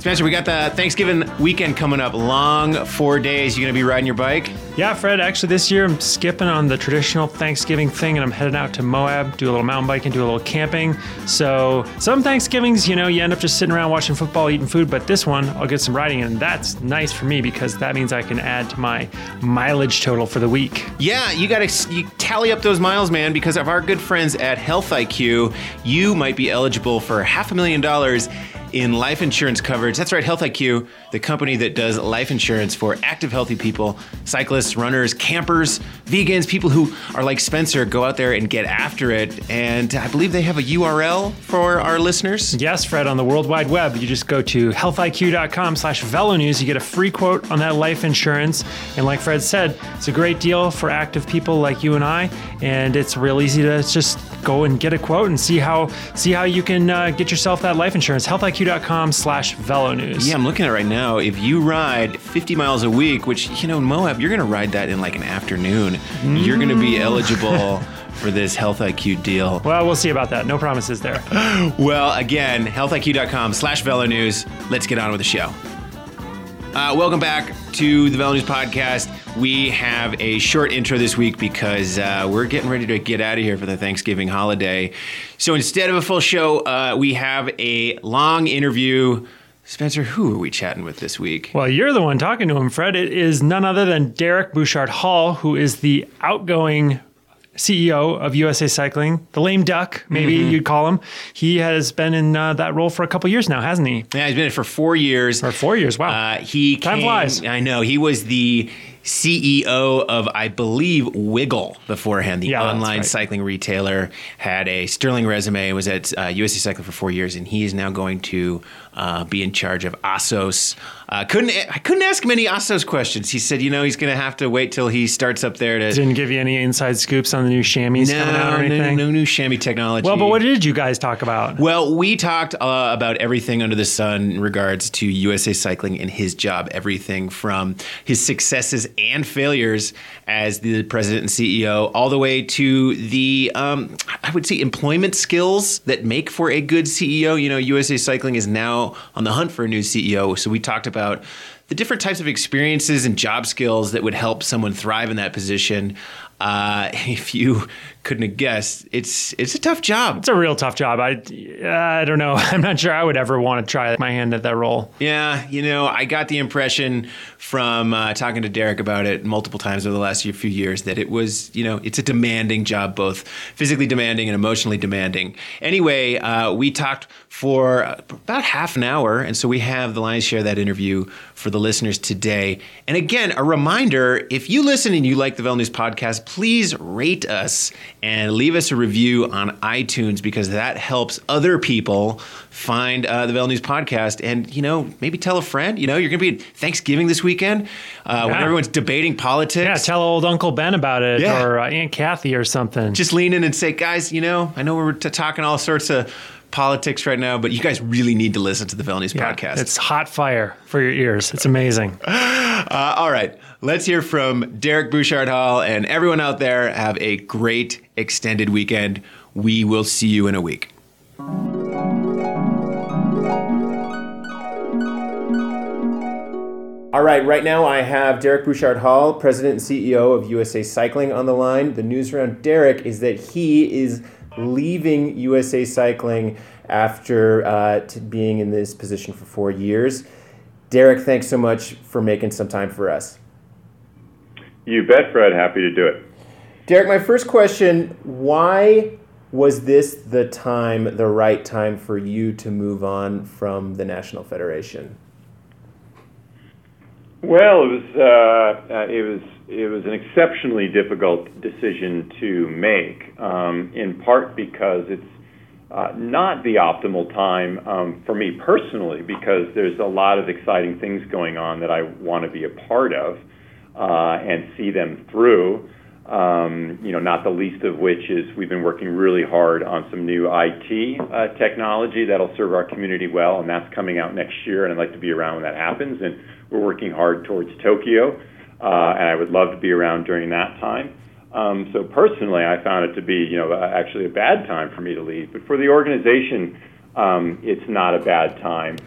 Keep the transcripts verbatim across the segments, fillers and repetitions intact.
Spencer, we got the Thanksgiving weekend coming up. Long four days. You going to be riding your bike? Yeah, Fred. Actually, this year I'm skipping on the traditional Thanksgiving thing, and I'm heading out to Moab, do a little mountain biking, do a little camping. So some Thanksgivings, you know, you end up just sitting around watching football, eating food. But this one, I'll get some riding, and that's nice for me because that means I can add to my mileage total for the week. Yeah, you got to you tally up those miles, man, because of our good friends at Health I Q, you might be eligible for half a million dollars in life insurance coverage. That's right, Health I Q, the company that does life insurance for active, healthy people, cyclists, runners, campers, vegans, people who are like Spencer, go out there and get after it. And I believe they have a U R L for our listeners. Yes, Fred, on the World Wide Web, you just go to healthiq.com slash VeloNews. You get a free quote on that life insurance. And like Fred said, it's a great deal for active people like you and I. And it's real easy to just go and get a quote and see how see how you can uh, get yourself that life insurance. healthiq.com slash VeloNews. Yeah, I'm looking at it right now. If you ride fifty miles a week, which, you know, in Moab, you're going to ride that in like an afternoon. Mm. You're going to be eligible for this Health I Q deal. Well, we'll see about that. No promises there. Well, again, healthiq.com slash VeloNews. Let's get on with the show. Uh, welcome back to the VeloNews podcast. We have a short intro this week because uh, we're getting ready to get out of here for the Thanksgiving holiday. So instead of a full show, uh, we have a long interview. Spencer, who are we chatting with this week? Well, you're the one talking to him, Fred. It is none other than Derek Bouchard-Hall, who is the outgoing C E O of U S A Cycling, the lame duck, maybe mm-hmm. you'd call him. He has been in uh, that role for a couple years now, hasn't he? Yeah, he's been in it for four years. For four years, wow. Uh, he Time came, flies. I know. He was the C E O of, I believe, Wiggle beforehand, the yeah, online right. cycling retailer. Had a sterling resume, was at uh, U S A Cycling for four years, and he is now going to uh, be in charge of Assos. Uh, couldn't I couldn't ask him any Assos questions. He said, you know, he's going to have to wait till he starts up there to... Didn't give you any inside scoops on the new chamois no, coming out or anything? No, no new chamois technology. Well, but what did you guys talk about? Well, we talked uh, about everything under the sun in regards to U S A Cycling and his job. Everything from his successes and failures as the president and C E O, all the way to the, um, I would say, employment skills that make for a good C E O. You know, U S A Cycling is now on the hunt for a new C E O. So we talked about the different types of experiences and job skills that would help someone thrive in that position. Uh, if you couldn't have guessed, it's it's a tough job. It's a real tough job. I I don't know. I'm not sure I would ever want to try my hand at that role. Yeah, you know, I got the impression from uh, talking to Derek about it multiple times over the last few years that it was, you know, it's a demanding job, both physically demanding and emotionally demanding. Anyway, uh, we talked for about half an hour, and so we have the lion's share of that interview for the listeners today. And again, a reminder, if you listen and you like the VeloNews podcast, please rate us and leave us a review on iTunes, because that helps other people find uh, the VeloNews podcast. And, you know, maybe tell a friend. You know, you're going to be at Thanksgiving this weekend uh, yeah. when everyone's debating politics. Yeah, tell old Uncle Ben about it yeah. or uh, Aunt Kathy or something. Just lean in and say, guys, you know, I know we're t- talking all sorts of politics right now, but you guys really need to listen to the VeloNews yeah, podcast. It's hot fire for your ears. It's amazing. uh, all right. Let's hear from Derek Bouchard-Hall, and everyone out there, have a great extended weekend. We will see you in a week. All right, right now I have Derek Bouchard-Hall, President and C E O of U S A Cycling, on the line. The news around Derek is that he is leaving U S A Cycling after uh, t- being in this position for four years. Derek, thanks so much for making some time for us. You bet, Fred. Happy to do it. Derek, my first question, why was this the time, the right time for you to move on from the National Federation? Well, it was uh, uh, it was it was an exceptionally difficult decision to make, um, in part because it's uh, not the optimal time um, for me personally, because there's a lot of exciting things going on that I want to be a part of uh, and see them through. Um, you know, not the least of which is we've been working really hard on some new I T uh, technology that'll serve our community well, and that's coming out next year, and I'd like to be around when that happens. And we're working hard towards Tokyo, uh, and I would love to be around during that time. Um, so personally, I found it to be, you know, actually a bad time for me to leave. But for the organization, um, it's not a bad time.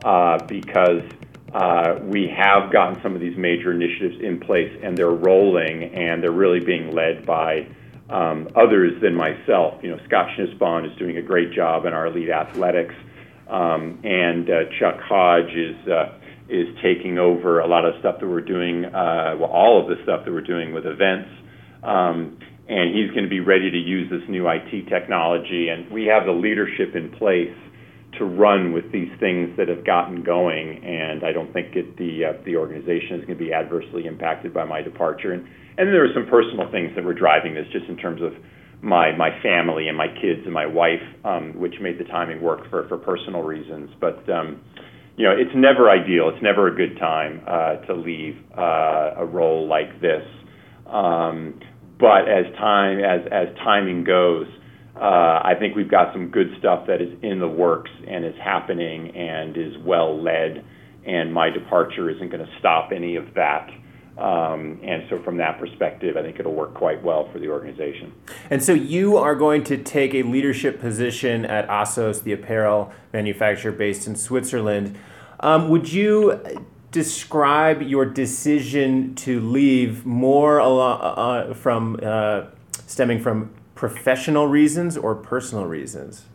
uh, because uh, we have gotten some of these major initiatives in place, and they're rolling, and they're really being led by um, others than myself. You know, Scott Schnissbaum is doing a great job in our elite athletics, um, and uh, Chuck Hodge is uh, is taking over a lot of stuff that we're doing, uh, well, all of the stuff that we're doing with events. Um, and he's going to be ready to use this new I T technology. And we have the leadership in place to run with these things that have gotten going. And I don't think it, the uh, the organization is going to be adversely impacted by my departure. And, and there are some personal things that were driving this, just in terms of my my family and my kids and my wife, um, which made the timing work for, for personal reasons. But um, you know, it's never ideal. It's never a good time uh, to leave uh, a role like this. Um, But as time as as timing goes, uh, I think we've got some good stuff that is in the works and is happening and is well led. And my departure isn't going to stop any of that. Um, and so, from that perspective, I think it'll work quite well for the organization. And so, you are going to take a leadership position at ASOS, the apparel manufacturer based in Switzerland. Um, would you describe your decision to leave more uh, from uh, stemming from professional reasons or personal reasons?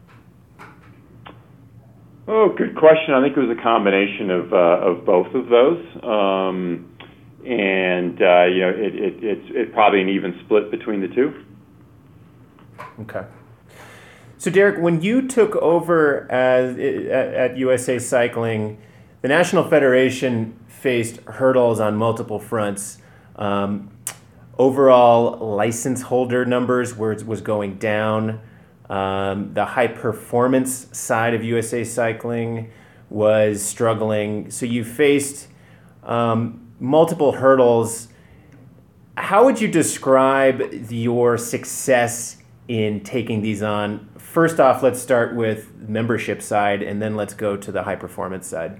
Oh, good question. I think it was a combination of uh, of both of those, um, and uh, you know, it, it, it's it probably an even split between the two. Okay. So, Derek, when you took over as at, at U S A Cycling, the National Federation faced hurdles on multiple fronts. Um, overall license holder numbers were, was going down. Um, the high performance side of U S A Cycling was struggling. So you faced um, multiple hurdles. How would you describe your success in taking these on? First off, let's start with membership side, and then let's go to the high performance side.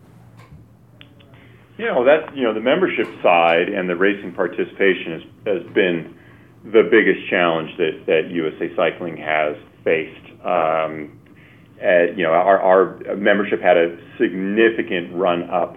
You know, that, you know, the membership side and the racing participation has, has been the biggest challenge that, that U S A Cycling has faced. Um, uh, you know, our, our membership had a significant run up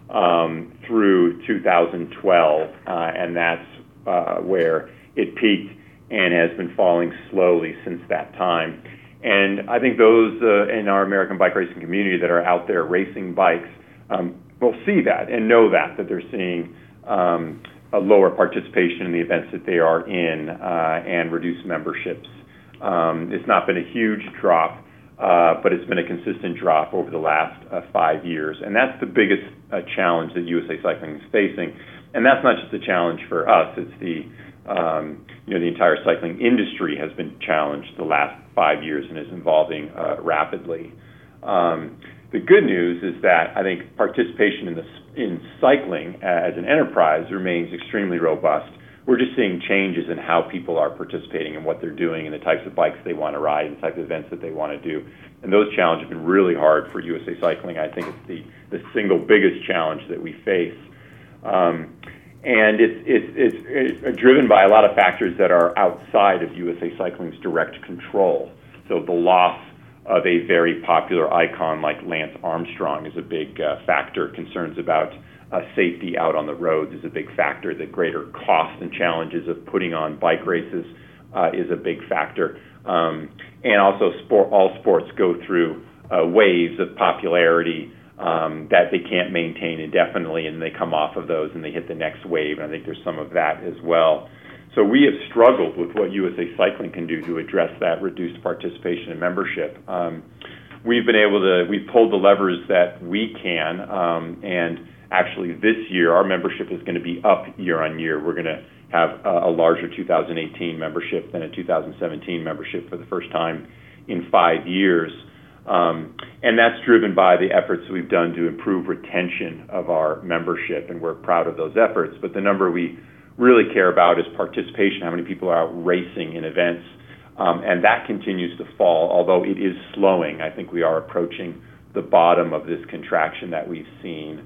um, through two thousand twelve, uh, and that's uh, where it peaked and has been falling slowly since that time. And I think those uh, in our American bike racing community that are out there racing bikes um, will see that and know that, that they're seeing um, a lower participation in the events that they are in uh, and reduced memberships. Um, it's not been a huge drop, uh, but it's been a consistent drop over the last uh, five years. And that's the biggest uh, challenge that U S A Cycling is facing. And that's not just a challenge for us. It's the, um, you know, the entire cycling industry has been challenged the last five years and is evolving uh, rapidly. Um, the good news is that I think participation in the in cycling as an enterprise remains extremely robust. We're just seeing changes in how people are participating and what they're doing and the types of bikes they want to ride and the types of events that they want to do. And those challenges have been really hard for U S A Cycling. I think it's the, the single biggest challenge that we face. Um, and it's, it's, it's, it's driven by a lot of factors that are outside of U S A Cycling's direct control. So the loss of a very popular icon like Lance Armstrong is a big uh, factor. Concerns about uh, safety out on the roads is a big factor. The greater cost and challenges of putting on bike races uh, is a big factor. Um, and also, sport, all sports go through uh, waves of popularity um, that they can't maintain indefinitely, and they come off of those and they hit the next wave. And I think there's some of that as well. So we have struggled with what U S A Cycling can do to address that reduced participation and membership. Um, we've been able to, we've pulled the levers that we can, um, and actually this year our membership is going to be up year on year. We're going to have a, a larger two thousand eighteen membership than a two thousand seventeen membership for the first time in five years. Um, and that's driven by the efforts we've done to improve retention of our membership, and we're proud of those efforts. But the number we really care about is participation, how many people are out racing in events, um, and that continues to fall, although it is slowing. I think we are approaching the bottom of this contraction that we've seen.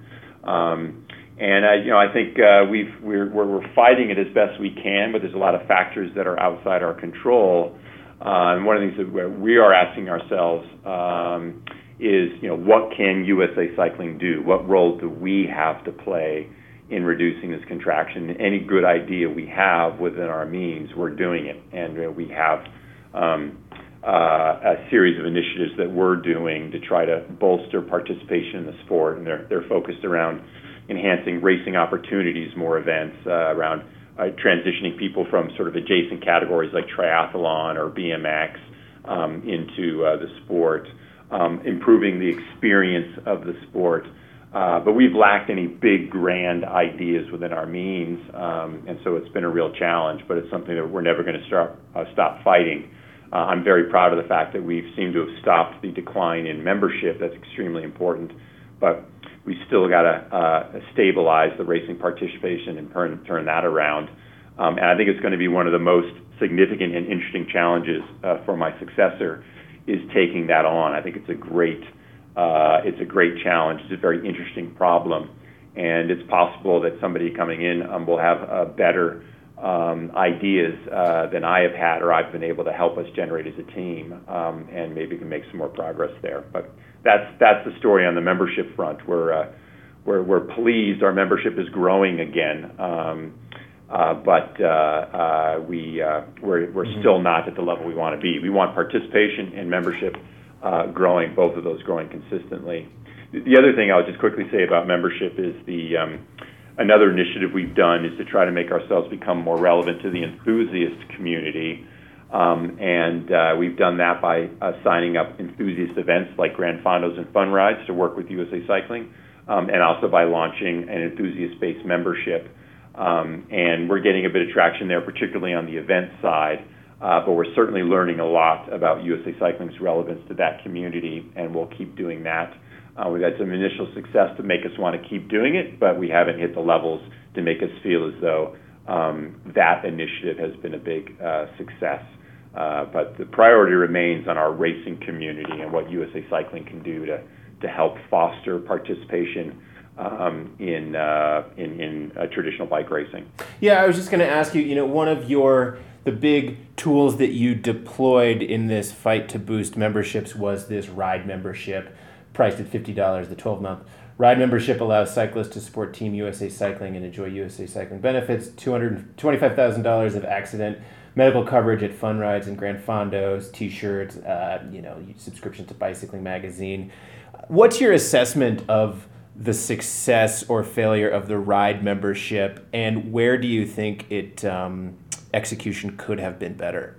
Um, and I, you know, I think uh, we've, we're, we're, we're fighting it as best we can, but there's a lot of factors that are outside our control. Uh, and one of the things that we are asking ourselves um, is, you know, what can U S A Cycling do? What role do we have to play in reducing this contraction? Any good idea we have within our means, we're doing it. And uh, we have um, uh, a series of initiatives that we're doing to try to bolster participation in the sport. And they're, they're focused around enhancing racing opportunities, more events, uh, around uh, transitioning people from sort of adjacent categories like triathlon or B M X um, into uh, the sport. Um, improving the experience of the sport. Uh, but we've lacked any big, grand ideas within our means, um, and so it's been a real challenge, but it's something that we're never going to start, uh, stop fighting. Uh, I'm very proud of the fact that we've seemed to have stopped the decline in membership. That's extremely important, but we still got to uh, stabilize the racing participation and turn, turn that around. Um, and I think it's going to be one of the most significant and interesting challenges uh, for my successor, is taking that on. I think it's a great, uh, it's a great challenge. It's a very interesting problem, and it's possible that somebody coming in um, will have uh, better um, ideas uh, than I have had, or I've been able to help us generate as a team, um, and maybe can make some more progress there. But that's that's the story on the membership front. We're uh, we're, we're pleased. Our membership is growing again. Um, Uh, but uh, uh, we, uh, we're, we're mm-hmm. still not at the level we want to be. We want participation and membership uh, growing, both of those growing consistently. The other thing I'll just quickly say about membership is the um, another initiative we've done is to try to make ourselves become more relevant to the enthusiast community. Um, and uh, we've done that by uh, signing up enthusiast events like Grand Fondos and Fun Rides to work with U S A Cycling, um, and also by launching an enthusiast-based membership. Um, and we're getting a bit of traction there, particularly on the event side, uh, but we're certainly learning a lot about U S A Cycling's relevance to that community, and we'll keep doing that. Uh, we've had some initial success to make us want to keep doing it, but we haven't hit the levels to make us feel as though um, that initiative has been a big uh, success. Uh, but the priority remains on our racing community and what U S A Cycling can do to, to help foster participation Um, in, uh, in in uh, traditional bike racing. Yeah, I was just going to ask you. You know, one of your the big tools that you deployed in this fight to boost memberships was this ride membership, priced at fifty dollars. The twelve month ride membership allows cyclists to support Team U S A Cycling and enjoy U S A Cycling benefits. Two hundred twenty-five thousand dollars of accident medical coverage at Fun Rides and Grand Fondos, T-shirts, uh, you know, subscription to Bicycling Magazine. What's your assessment of the success or failure of the ride membership, and where do you think it um, execution could have been better?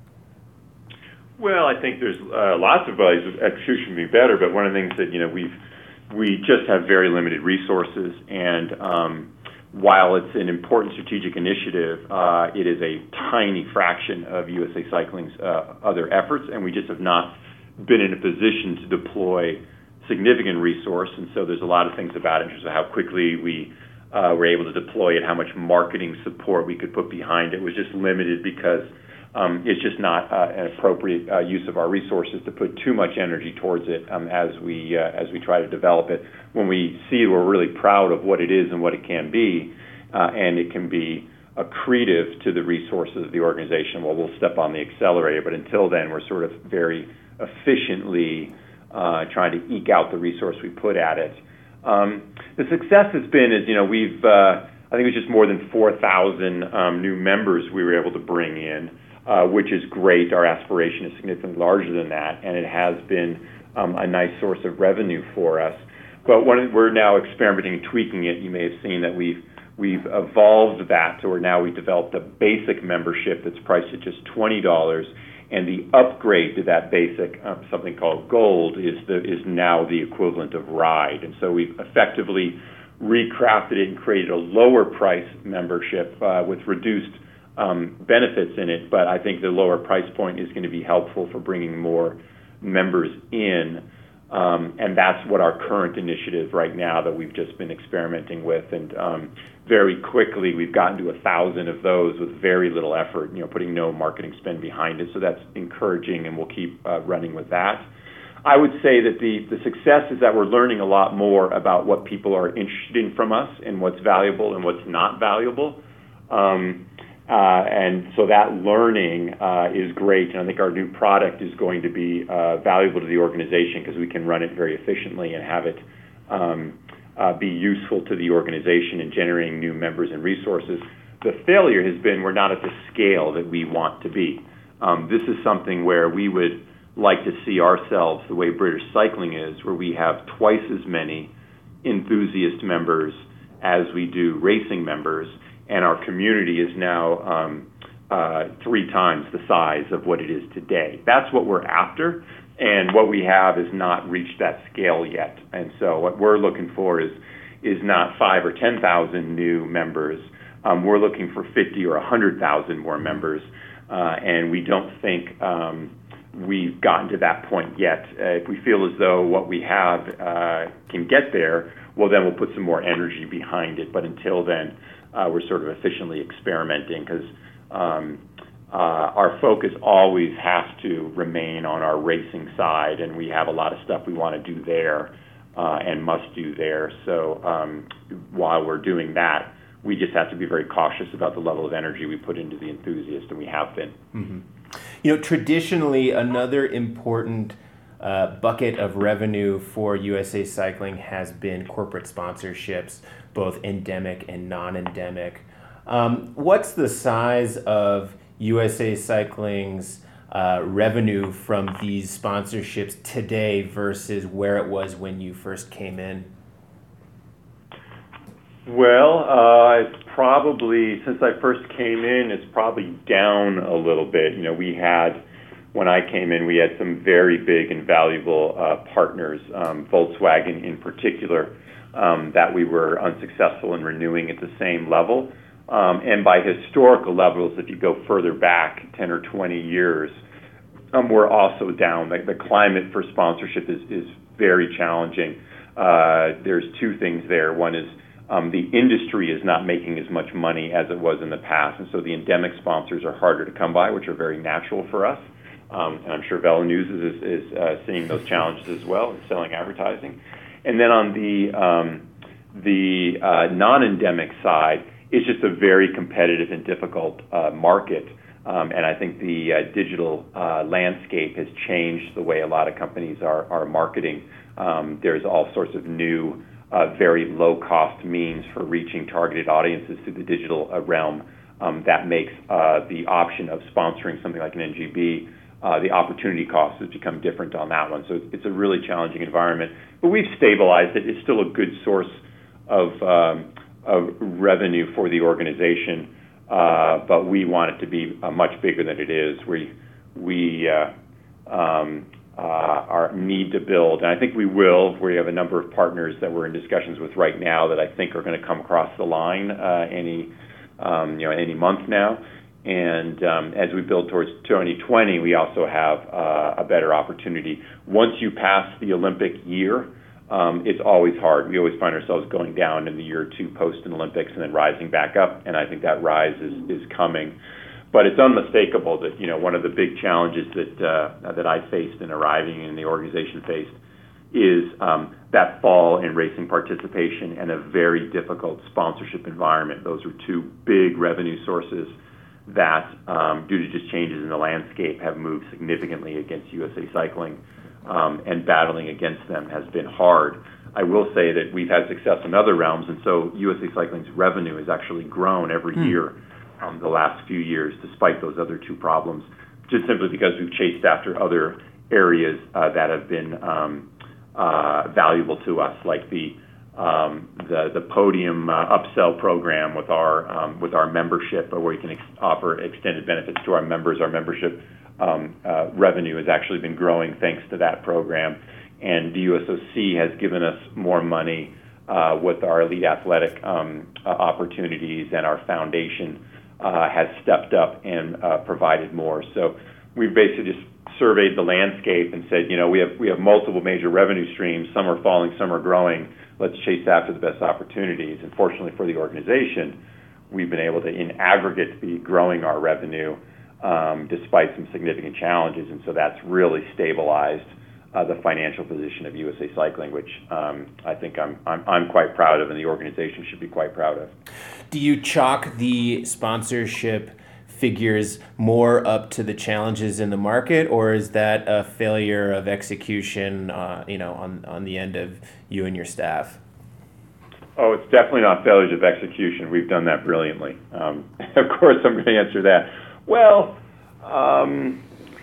Well, I think there's uh, lots of ways execution can be better, but one of the things that, you know, we've we just have very limited resources, and um, while it's an important strategic initiative, uh, it is a tiny fraction of U S A Cycling's uh, other efforts, and we just have not been in a position to deploy significant resource, and so there's a lot of things about it in terms of how quickly we uh, were able to deploy it, how much marketing support we could put behind it was just limited because um, it's just not uh, an appropriate uh, use of our resources to put too much energy towards it um, as we uh, as we try to develop it. When we see we're really proud of what it is and what it can be, uh, and it can be accretive to the resources of the organization, well, we'll step on the accelerator, but until then, we're sort of very efficiently Uh, trying to eke out the resource we put at it. Um, the success has been is, you know, we've, uh, I think it was just more than four thousand um, new members we were able to bring in, uh, which is great. Our aspiration is significantly larger than that, and it has been um, a nice source of revenue for us. But when we're now experimenting and tweaking it, you may have seen that we've we've evolved that to where now we've developed a basic membership that's priced at just twenty dollars. And the upgrade to that basic, um, something called Gold, is the is now the equivalent of Ride. And so we've effectively recrafted it and created a lower price membership uh, with reduced um, benefits in it. But I think the lower price point is going to be helpful for bringing more members in. Um, and that's what our current initiative right now that we've just been experimenting with. And um, very quickly, we've gotten to a thousand of those with very little effort, you know, putting no marketing spend behind it. So that's encouraging, and we'll keep uh, running with that. I would say that the, the success is that we're learning a lot more about what people are interested in from us and what's valuable and what's not valuable. Um, Uh, and so that learning uh, is great, and I think our new product is going to be uh, valuable to the organization because we can run it very efficiently and have it um, uh, be useful to the organization in generating new members and resources. The failure has been we're not at the scale that we want to be. Um, this is something where we would like to see ourselves the way British Cycling is, where we have twice as many enthusiast members as we do racing members, and our community is now um, uh, three times the size of what it is today. That's what we're after, and what we have is not reached that scale yet. And so what we're looking for is is not five or ten thousand new members. Um, we're looking for fifty or a hundred thousand more members, uh, and we don't think um, we've gotten to that point yet. Uh, if we feel as though what we have uh, can get there, well, then we'll put some more energy behind it. But until then, Uh, we're sort of efficiently experimenting because um, uh, our focus always has to remain on our racing side, and we have a lot of stuff we want to do there uh, and must do there. So um, while we're doing that, we just have to be very cautious about the level of energy we put into the enthusiast, and we have been. Mm-hmm. You know, traditionally, another important uh, bucket of revenue for U S A Cycling has been corporate sponsorships, both endemic and non-endemic. Um, what's the size of U S A Cycling's uh, revenue from these sponsorships today versus where it was when you first came in? Well, uh, it's probably, since I first came in, it's probably down a little bit. You know, we had, when I came in, we had some very big and valuable uh, partners, um, Volkswagen in particular, Um, that we were unsuccessful in renewing at the same level. Um, and by historical levels, if you go further back ten or twenty years, um, we're also down. The, the climate for sponsorship is, is very challenging. Uh, there's two things there. One is um, the industry is not making as much money as it was in the past, and so the endemic sponsors are harder to come by, which are very natural for us. Um, and I'm sure Velo News is, is, is uh, seeing those challenges as well in selling advertising. And then on the um, the uh, non-endemic side, it's just a very competitive and difficult uh, market. Um, and I think the uh, digital uh, landscape has changed the way a lot of companies are, are marketing. Um, there's all sorts of new, uh, very low-cost means for reaching targeted audiences through the digital uh, realm um, that makes uh, the option of sponsoring something like an N G B Uh, the opportunity cost has become different on that one. So it's a really challenging environment. But we've stabilized it. It's still a good source of, um, of revenue for the organization, uh, but we want it to be uh, much bigger than it is. We, we uh, um, uh, are, need to build, and I think we will. We have a number of partners that we're in discussions with right now that I think are going to come across the line uh, any, um, you know, any month now. And um, as we build towards twenty twenty, we also have uh, a better opportunity. Once you pass the Olympic year, um, it's always hard. We always find ourselves going down in the year or two post an Olympics and then rising back up. And I think that rise is, is coming. But it's unmistakable that, you know, one of the big challenges that uh, that I faced in arriving and the organization faced is um, that fall in racing participation and a very difficult sponsorship environment. Those are two big revenue sources that, um, due to just changes in the landscape, have moved significantly against U S A Cycling, um, and battling against them has been hard. I will say that we've had success in other realms, and so U S A Cycling's revenue has actually grown every mm. year um, the last few years, despite those other two problems, just simply because we've chased after other areas uh, that have been um, uh, valuable to us, like the Um, the the podium uh, upsell program with our um, with our membership, where we can ex- offer extended benefits to our members. Our membership um, uh, revenue has actually been growing thanks to that program, and the U S O C has given us more money uh, with our elite athletic um, uh, opportunities, and our foundation uh, has stepped up and uh, provided more. So we've basically just surveyed the landscape and said, you know, we have we have multiple major revenue streams. Some are falling, some are growing. Let's chase after the best opportunities. And fortunately for the organization, we've been able to, in aggregate, be growing our revenue um, despite some significant challenges. And so that's really stabilized uh, the financial position of U S A Cycling, which um, I think I'm, I'm I'm quite proud of, and the organization should be quite proud of. Do you chalk the sponsorship figures more up to the challenges in the market, or is that a failure of execution, uh, you know, on on the end of you and your staff? Oh, it's definitely not failures of execution. We've done that brilliantly. Um, of course, I'm going to answer that. Well, um,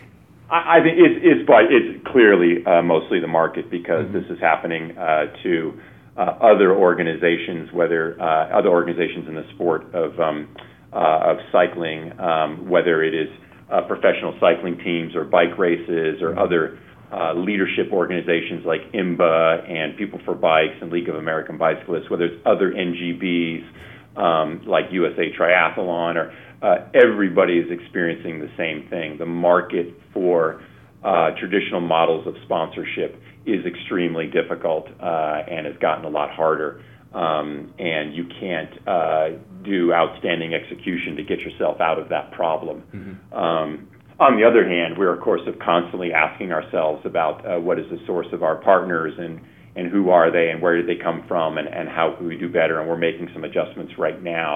I, I think it's it's, but it's clearly uh, mostly the market, because mm-hmm. this is happening uh, to uh, other organizations, whether uh, other organizations in the sport of um, uh, of cycling, um, whether it is uh, professional cycling teams or bike races or mm-hmm. other Uh, leadership organizations like I M B A and People for Bikes and League of American Bicyclists, whether it's other N G Bs um, like U S A Triathlon, or uh, everybody is experiencing the same thing. The market for uh, traditional models of sponsorship is extremely difficult uh, and has gotten a lot harder. Um, and you can't uh, do outstanding execution to get yourself out of that problem. Mm-hmm. Um, On the other hand, we're, of course, constantly asking ourselves about uh, what is the source of our partners, and, and who are they, and where did they come from, and, and how can we do better. And we're making some adjustments right now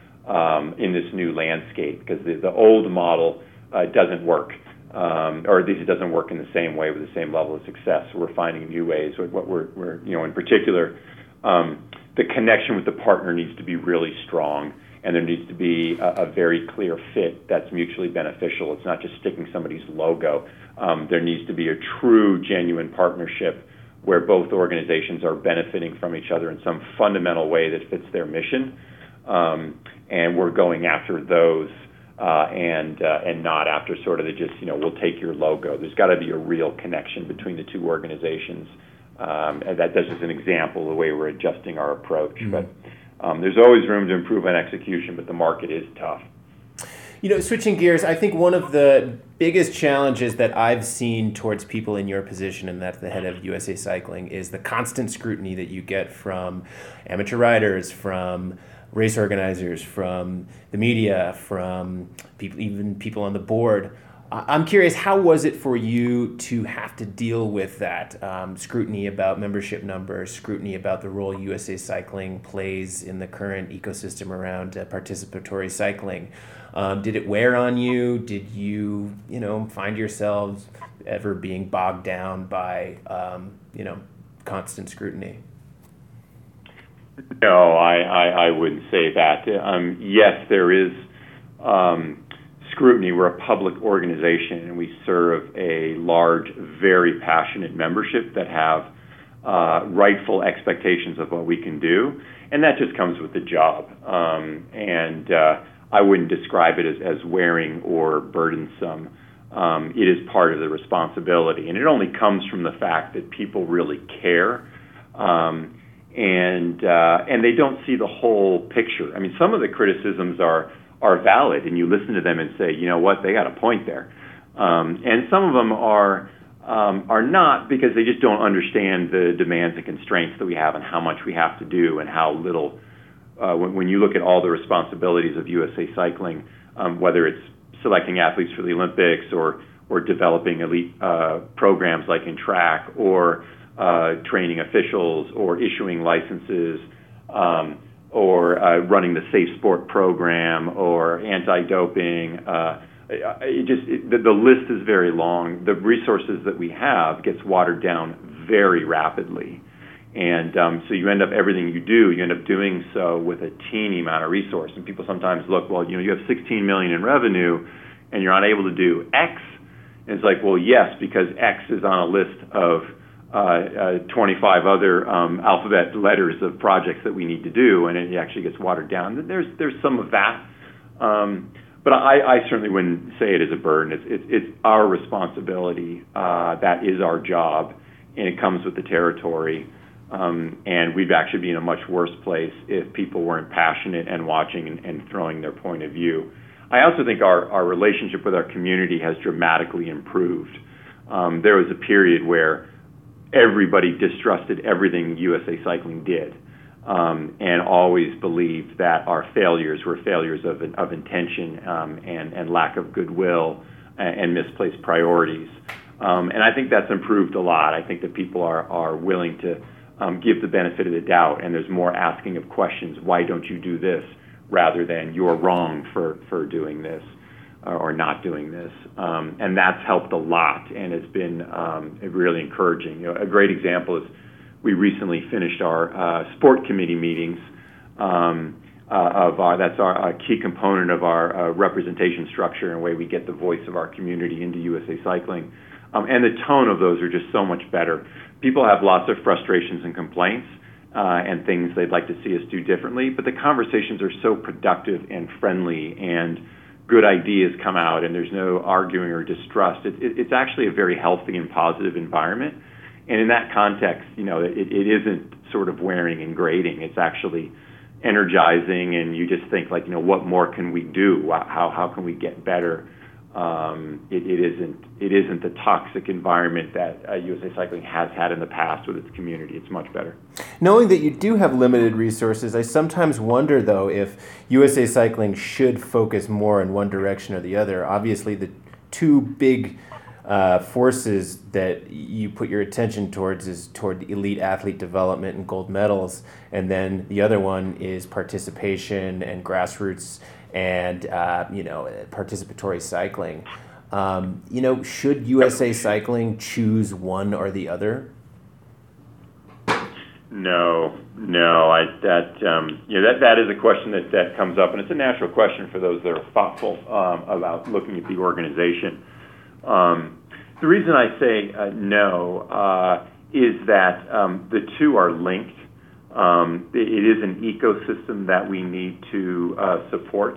um, in this new landscape, because the, the old model uh, doesn't work, um, or at least it doesn't work in the same way with the same level of success. So we're finding new ways. What we're, we're you know, in particular, um, the connection with the partner needs to be really strong. And there needs to be a, a very clear fit that's mutually beneficial. It's not just sticking somebody's logo. Um, there needs to be a true, genuine partnership where both organizations are benefiting from each other in some fundamental way that fits their mission. Um, and we're going after those uh, and uh, and not after sort of the just, you know, we'll take your logo. There's got to be a real connection between the two organizations. Um, and that, that's just an example of the way we're adjusting our approach. Mm-hmm. But Um, there's always room to improve on execution, but the market is tough. You know, switching gears, I think one of the biggest challenges that I've seen towards people in your position, and that's the head of U S A Cycling, is the constant scrutiny that you get from amateur riders, from race organizers, from the media, from people, even people on the board. I'm curious, how was it for you to have to deal with that um, scrutiny about membership numbers, scrutiny about the role U S A Cycling plays in the current ecosystem around uh, participatory cycling? Um, did it wear on you? Did you, you know, find yourselves ever being bogged down by, um, you know, constant scrutiny? No, I, I, I wouldn't say that. Um, yes, there is um, scrutiny. We're a public organization, and we serve a large, very passionate membership that have uh, rightful expectations of what we can do, and that just comes with the job. Um, and uh, I wouldn't describe it as, as wearing or burdensome. Um, it is part of the responsibility, and it only comes from the fact that people really care, um, and uh, and they don't see the whole picture. I mean, some of the criticisms are are valid, and you listen to them and say, you know what, they got a point there. Um, and some of them are um, are not, because they just don't understand the demands and constraints that we have and how much we have to do and how little, uh, when, when you look at all the responsibilities of U S A Cycling, um, whether it's selecting athletes for the Olympics or or developing elite uh, programs like in track, or uh, training officials, or issuing licenses, um, or uh, running the Safe Sport program, or anti-doping. Uh, it just it, the, the list is very long. The resources that we have gets watered down very rapidly, and um, so you end up everything you do, you end up doing so with a teeny amount of resource. And people sometimes look, well, you know, you have sixteen million in revenue, and you're unable to do X. And it's like, well, yes, because X is on a list of Uh, uh, twenty-five other um, alphabet letters of projects that we need to do, and it actually gets watered down. There's there's some of that, um, but I, I certainly wouldn't say it as a burden. It's it's, it's our responsibility. Uh, that is our job, and it comes with the territory. Um, and we'd actually be in a much worse place if people weren't passionate and watching and, and throwing their point of view. I also think our, our relationship with our community has dramatically improved. Um, there was a period where everybody distrusted everything U S A Cycling did, um, and always believed that our failures were failures of of intention um, and and lack of goodwill and, and misplaced priorities. Um, and I think that's improved a lot. I think that people are, are willing to um, give the benefit of the doubt, and there's more asking of questions. Why don't you do this? Rather than you're wrong for, for doing this or not doing this. Um, and that's helped a lot, and it's been um, really encouraging. You know, a great example is we recently finished our uh, sport committee meetings um, uh, of our, that's our a key component of our uh, representation structure and the way we get the voice of our community into U S A Cycling. Um, and the tone of those are just so much better. People have lots of frustrations and complaints uh, and things they'd like to see us do differently, but the conversations are so productive and friendly, and good ideas come out, and there's no arguing or distrust. It, it, it's actually a very healthy and positive environment. And in that context, you know, it, it isn't sort of wearing and grating. It's actually energizing, and you just think, like, you know, what more can we do? How how can we get better? Um, it, it isn't it isn't the toxic environment that uh, U S A Cycling has had in the past with its community. It's much better. Knowing that you do have limited resources, I sometimes wonder, though, if U S A Cycling should focus more in one direction or the other. Obviously, the two big uh, forces that you put your attention towards is toward elite athlete development and gold medals, and then the other one is participation and grassroots and uh, you know, participatory cycling. Um, you know, should U S A Cycling choose one or the other? No, no. I that um, you know that that is a question that, that comes up, and it's a natural question for those that are thoughtful um, about looking at the organization. Um, the reason I say uh, no uh, is that um, the two are linked. Um, it is an ecosystem that we need to uh, support,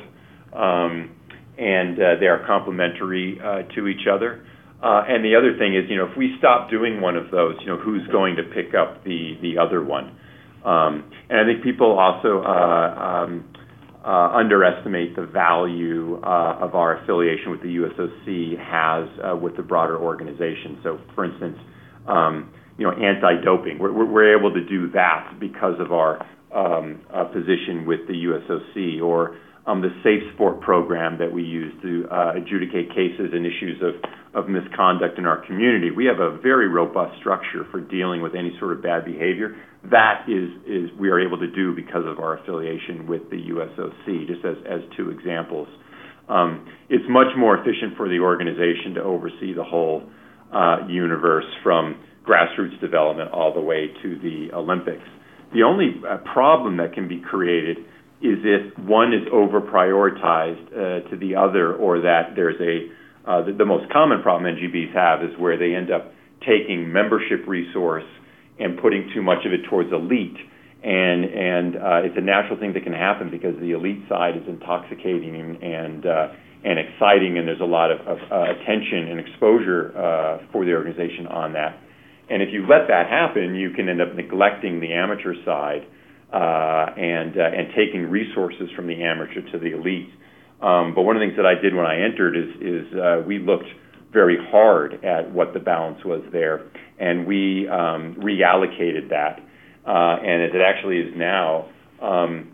um, and uh, they are complementary uh, to each other. Uh, and the other thing is, you know, if we stop doing one of those, you know, who's going to pick up the, the other one? Um, and I think people also uh, um, uh, underestimate the value uh, of our affiliation with the U S O C has uh, with the broader organization. So, for instance, um, you know, anti-doping. We're, we're able to do that because of our um, uh, position with the U S O C, or um, the Safe Sport program that we use to uh, adjudicate cases and issues of, of misconduct in our community. We have a very robust structure for dealing with any sort of bad behavior. That is, is we are able to do because of our affiliation with the U S O C, just as, as two examples. Um, it's much more efficient for the organization to oversee the whole uh, universe, from grassroots development all the way to the Olympics. The only uh, problem that can be created is if one is over prioritized uh, to the other, or that there's a, uh, the, the most common problem N G Bs have is where they end up taking membership resource and putting too much of it towards elite. And, and uh, it's a natural thing that can happen because the elite side is intoxicating and, and uh, and exciting, and there's a lot of, of uh, attention and exposure uh, for the organization on that. And if you let that happen, you can end up neglecting the amateur side uh, and uh, and taking resources from the amateur to the elite. Um, but one of the things that I did when I entered is is uh, we looked very hard at what the balance was there, and we um, reallocated that. Uh, and as it actually is now, um,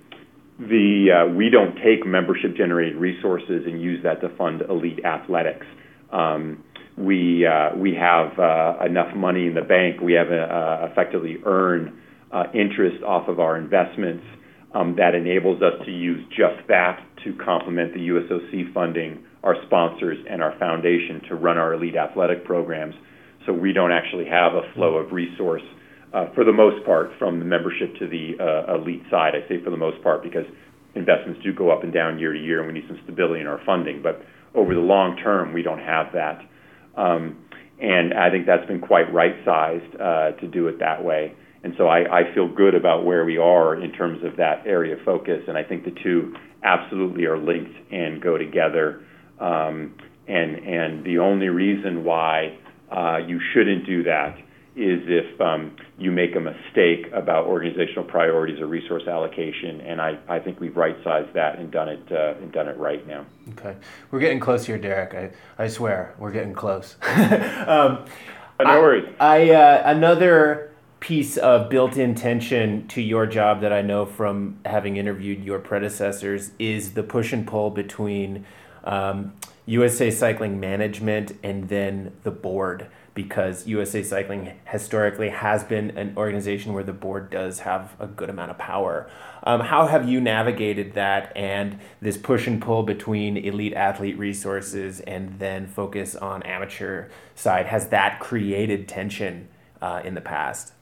the uh, we don't take membership-generated resources and use that to fund elite athletics. Um, we uh, we have uh, enough money in the bank. We have a, uh, effectively earn uh, interest off of our investments um, that enables us to use just that to complement the U S O C funding, our sponsors, and our foundation to run our elite athletic programs. So we don't actually have a flow of resource Uh, for the most part, from the membership to the uh, elite side. I say for the most part because investments do go up and down year to year, and we need some stability in our funding. But over the long term, we don't have that. Um, and I think that's been quite right-sized uh, to do it that way. And so I, I feel good about where we are in terms of that area of focus. And I think the two absolutely are linked and go together. Um, and, and the only reason why uh, you shouldn't do that is if um, you make a mistake about organizational priorities or resource allocation, and I, I think we've right-sized that and done it uh, and done it right now. Okay, we're getting close here, Derek. I, I swear, we're getting close. um, no worries. I, I uh, another piece of built-in tension to your job that I know from having interviewed your predecessors is the push and pull between Um, U S A Cycling management and then the board, because U S A Cycling historically has been an organization where the board does have a good amount of power. Um, how have you navigated that and this push and pull between elite athlete resources and then focus on amateur side? Has that created tension uh, in the past?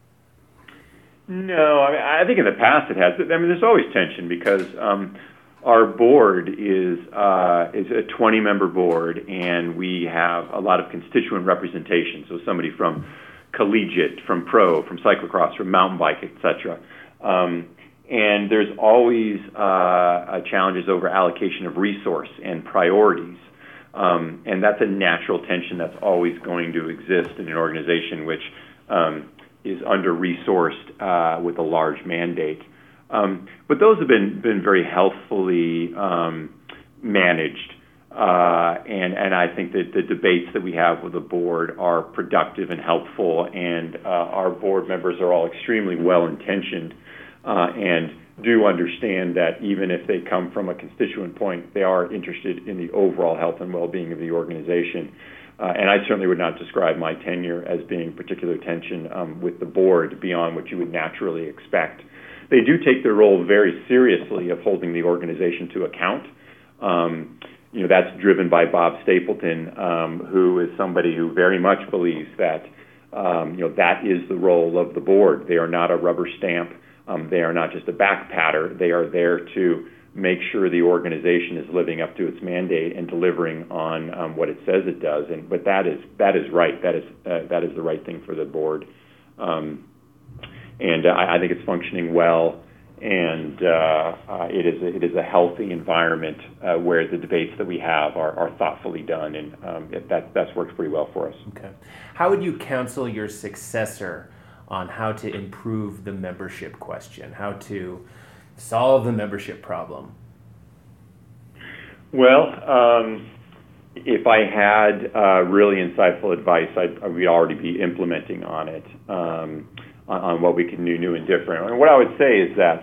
No, I mean, I think in the past it has. I mean, there's always tension because um, our board is uh, is a twenty-member board, and we have a lot of constituent representation. So somebody from collegiate, from pro, from cyclocross, from mountain bike, et cetera. Um, and there's always uh, challenges over allocation of resource and priorities. Um, and that's a natural tension that's always going to exist in an organization which um, is under-resourced uh, with a large mandate. Um, but those have been, been very healthfully um, managed. Uh, and, and I think that the debates that we have with the board are productive and helpful, and uh, our board members are all extremely well-intentioned uh, and do understand that even if they come from a constituent point, they are interested in the overall health and well-being of the organization. Uh, and I certainly would not describe my tenure as being particular tension um, with the board beyond what you would naturally expect. They do take their role very seriously of holding the organization to account. Um, you know, that's driven by Bob Stapleton, um, who is somebody who very much believes that, um, you know, that is the role of the board. They are not a rubber stamp. Um, they are not just a back patter. They are there to make sure the organization is living up to its mandate and delivering on um, what it says it does. And but that is that is right. That is uh, that is the right thing for the board. Um, and uh, I think it's functioning well. And uh, uh, it is a, it is a healthy environment uh, where the debates that we have are, are thoughtfully done, and um, it, that that's works pretty well for us. Okay, how would you counsel your successor on how to improve the membership question, how to solve the membership problem? Well, um, if I had uh, really insightful advice, I'd, I'd already be implementing on it. Um, On, on what we can do new and different. And what I would say is that,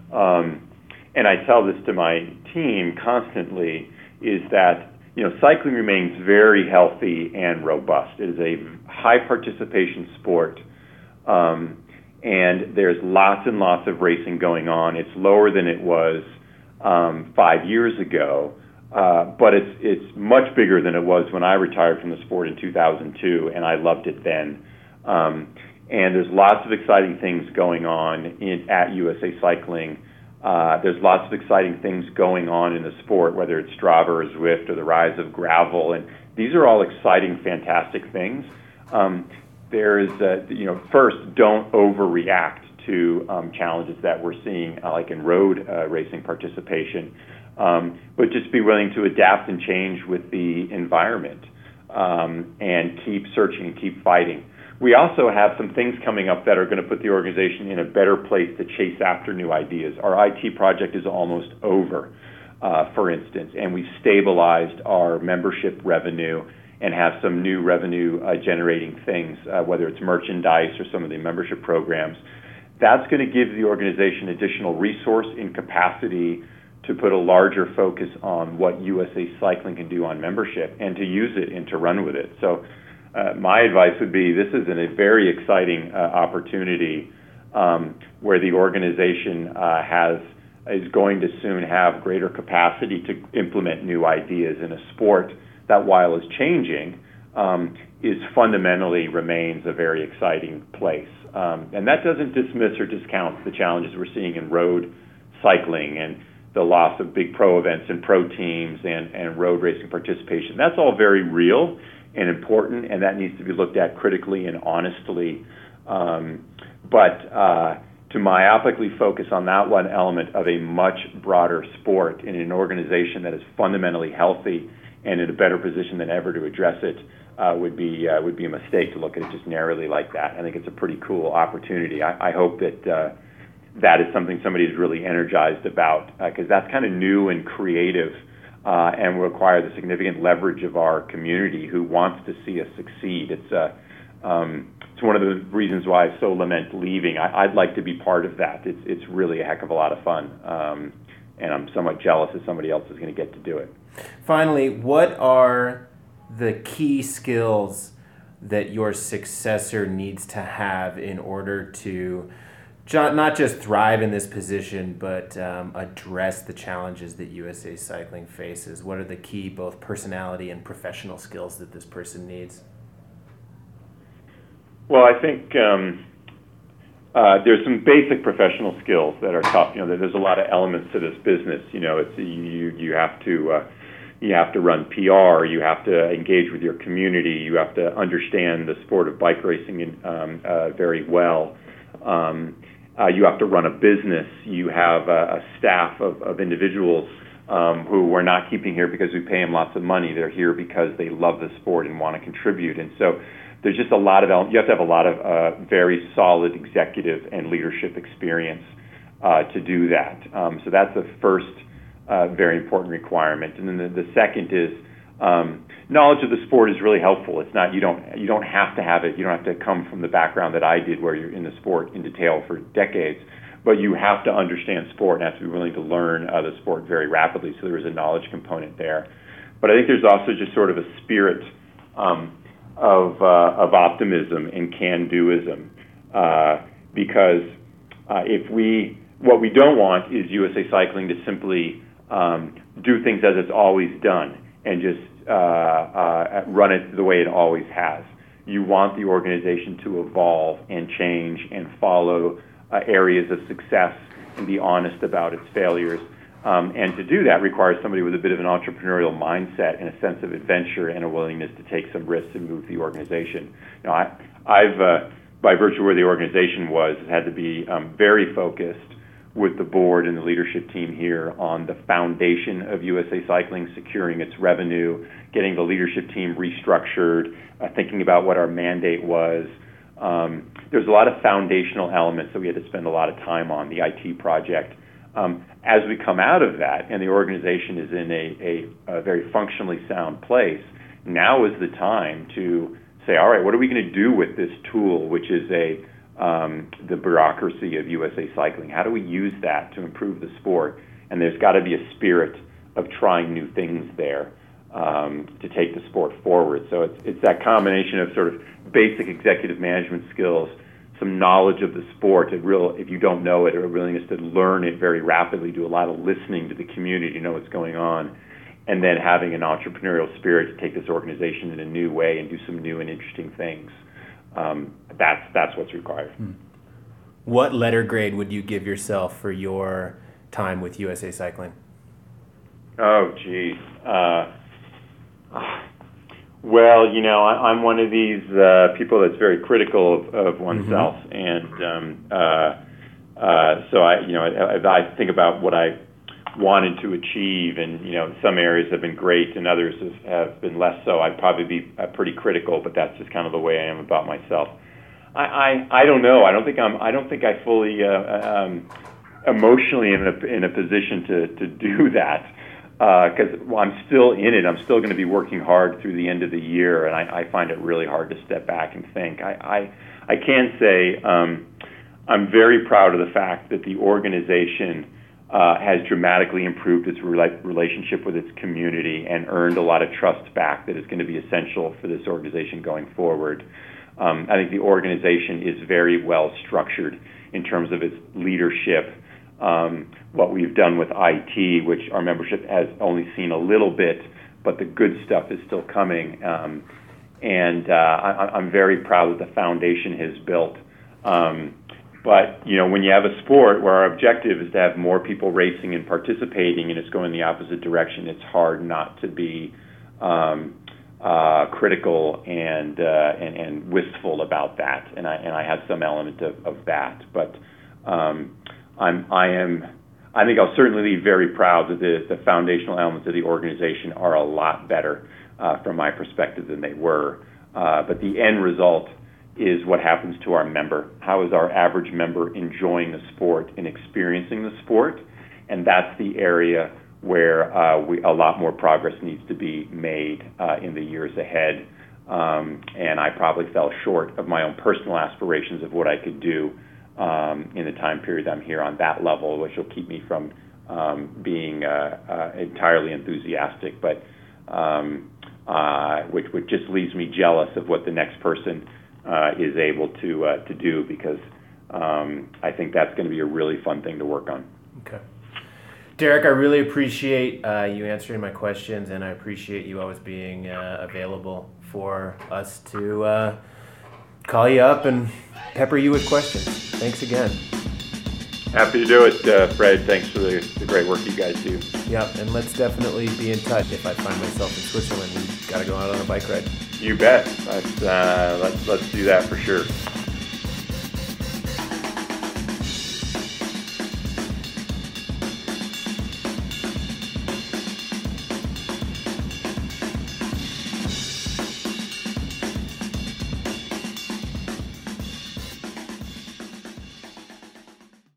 um, and I tell this to my team constantly, is that, you know, cycling remains very healthy and robust. It is a high participation sport, um, and there's lots and lots of racing going on. It's lower than it was um, five years ago, uh, but it's it's much bigger than it was when I retired from the sport in two thousand two, and I loved it then. Um, And there's lots of exciting things going on in, at U S A Cycling. Uh, there's lots of exciting things going on in the sport, whether it's Strava or Zwift or the rise of gravel. And these are all exciting, fantastic things. Um, there is, uh, you know, first, don't overreact to um, challenges that we're seeing, uh, like in road uh, racing participation, um, but just be willing to adapt and change with the environment um, and keep searching and keep fighting. We also have some things coming up that are going to put the organization in a better place to chase after new ideas. Our I T project is almost over, uh, for instance, and we've stabilized our membership revenue and have some new revenue uh, generating things, uh, whether it's merchandise or some of the membership programs. That's going to give the organization additional resource and capacity to put a larger focus on what U S A Cycling can do on membership and to use it and to run with it. So Uh, my advice would be this is a very exciting uh, opportunity um, where the organization uh, has is going to soon have greater capacity to implement new ideas in a sport that, while is changing, um, is fundamentally remains a very exciting place. Um, and that doesn't dismiss or discount the challenges we're seeing in road cycling and the loss of big pro events and pro teams and, and road racing participation. That's all very real and important, and that needs to be looked at critically and honestly. Um, but uh, to myopically focus on that one element of a much broader sport in an organization that is fundamentally healthy and in a better position than ever to address it uh, would be uh, would be a mistake to look at it just narrowly like that. I think it's a pretty cool opportunity. I, I hope that uh, that is something somebody's really energized about, because uh, that's kind of new and creative. Uh, and will require the significant leverage of our community who wants to see us succeed. It's uh, um, it's one of the reasons why I so lament leaving. I, I'd like to be part of that. It's it's really a heck of a lot of fun, um, and I'm somewhat jealous that somebody else is going to get to do it. Finally, what are the key skills that your successor needs to have in order to not just thrive in this position, but um, address the challenges that U S A Cycling faces? What are the key both personality and professional skills that this person needs? Well, I think um, uh, there's some basic professional skills that are tough. You know, there's a lot of elements to this business. You know, it's you you have to uh, you have to run P R, you have to engage with your community, you have to understand the sport of bike racing in, um, uh, very well. Um, Uh, you have to run a business. You have a, a staff of, of individuals um, who we're not keeping here because we pay them lots of money. They're here because they love the sport and want to contribute. And so there's just a lot of, you have to have a lot of uh, very solid executive and leadership experience uh, to do that. Um, so that's the first uh, very important requirement. And then the, the second is um, knowledge of the sport is really helpful. It's not, you don't you don't have to have it. You don't have to come from the background that I did where you're in the sport in detail for decades, but you have to understand sport and have to be willing to learn uh, the sport very rapidly. So there is a knowledge component there. But I think there's also just sort of a spirit um, of, uh, of optimism and can-doism uh, because uh, if we, what we don't want is U S A Cycling to simply um, do things as it's always done and just uh, uh, run it the way it always has. You want the organization to evolve and change and follow uh, areas of success and be honest about its failures. Um, and to do that requires somebody with a bit of an entrepreneurial mindset and a sense of adventure and a willingness to take some risks and move the organization. You know, I, I've, uh, by virtue of where the organization was, had to be um, very focused with the board and the leadership team here on the foundation of U S A Cycling, securing its revenue, getting the leadership team restructured, uh, thinking about what our mandate was. Um, there's a lot of foundational elements that we had to spend a lot of time on, the I T project. Um, as we come out of that and the organization is in a, a, a very functionally sound place, now is the time to say, all right, what are we going to do with this tool, which is a Um, the bureaucracy of U S A Cycling? How do we use that to improve the sport? And there's got to be a spirit of trying new things there um, to take the sport forward. So it's it's that combination of sort of basic executive management skills, some knowledge of the sport, a real, if you don't know it, or a willingness to learn it very rapidly, do a lot of listening to the community to know what's going on, and then having an entrepreneurial spirit to take this organization in a new way and do some new and interesting things. Um, that's that's what's required. Hmm. What letter grade would you give yourself for your time with U S A Cycling? Oh, geez. Uh, well, you know, I, I'm one of these uh, people that's very critical of, of oneself, mm-hmm. and um, uh, uh, so I, you know, I, I think about what I wanted to achieve, and you know, some areas have been great and others have, have been less so. I'd probably be uh, pretty critical, but that's just kind of the way I am about myself. I, I, I don't know. I don't think I'm. I don't think I fully uh, um, emotionally in a in a position to to do that because uh, well, I'm still in it. I'm still going to be working hard through the end of the year, and I, I find it really hard to step back and think. I I, I can say um, I'm very proud of the fact that the organization Uh, has dramatically improved its rela- relationship with its community and earned a lot of trust back that is going to be essential for this organization going forward. Um, I think the organization is very well structured in terms of its leadership. Um, what we've done with I T, which our membership has only seen a little bit, but the good stuff is still coming. Um, and uh, I, I'm very proud that the foundation has built. Um, But, you know, when you have a sport where our objective is to have more people racing and participating and it's going the opposite direction, it's hard not to be um, uh, critical and, uh, and and wistful about that. And I and I have some element of, of that. But um, I'm I am I think I'll certainly be very proud that the, the foundational elements of the organization are a lot better uh, from my perspective than they were. Uh, but the end result is what happens to our member. How is our average member enjoying the sport and experiencing the sport? And that's the area where uh, we, a lot more progress needs to be made uh, in the years ahead. Um, and I probably fell short of my own personal aspirations of what I could do um, in the time period I'm here on that level, which will keep me from um, being uh, uh, entirely enthusiastic, but um, uh, which which just leaves me jealous of what the next person uh, is able to uh, to do, because um, I think that's going to be a really fun thing to work on. Okay. Derek, I really appreciate uh, you answering my questions, and I appreciate you always being uh, available for us to uh, call you up and pepper you with questions. Thanks again. Happy to do it, uh, Fred. Thanks for the, the great work you guys do. Yep, and let's definitely be in touch. If I find myself in Switzerland, we've got to go out on a bike ride. You bet. Let's, uh, let's, let's do that for sure.